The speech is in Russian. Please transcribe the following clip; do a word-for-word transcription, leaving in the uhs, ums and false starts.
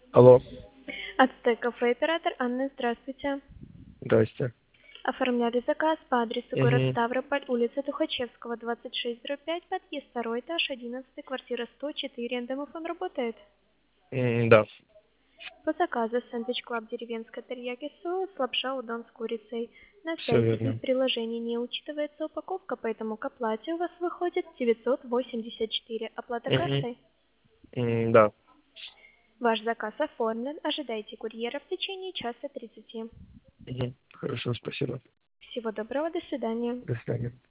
Алло, Ацтек кафе оператор Анна, здравствуйте. здрасте. Оформляли заказ по адресу город Угу. Ставрополь, улица Тухачевского, двадцать шесть дробь пять, подъезд второй этаж, одиннадцать, квартира сто четыре. Домофон работает. Да, По заказу сэндвич клаб деревенская терияки соус, лапша удон с курицей. На все сайте и в верно. приложении не учитывается упаковка, поэтому к оплате у вас выходит девятьсот восемьдесят четыре. Оплата Угу. картой. Да. Ваш заказ оформлен. Ожидайте курьера в течение часа тридцати. Угу. Хорошо, спасибо. Всего доброго, до свидания. До свидания.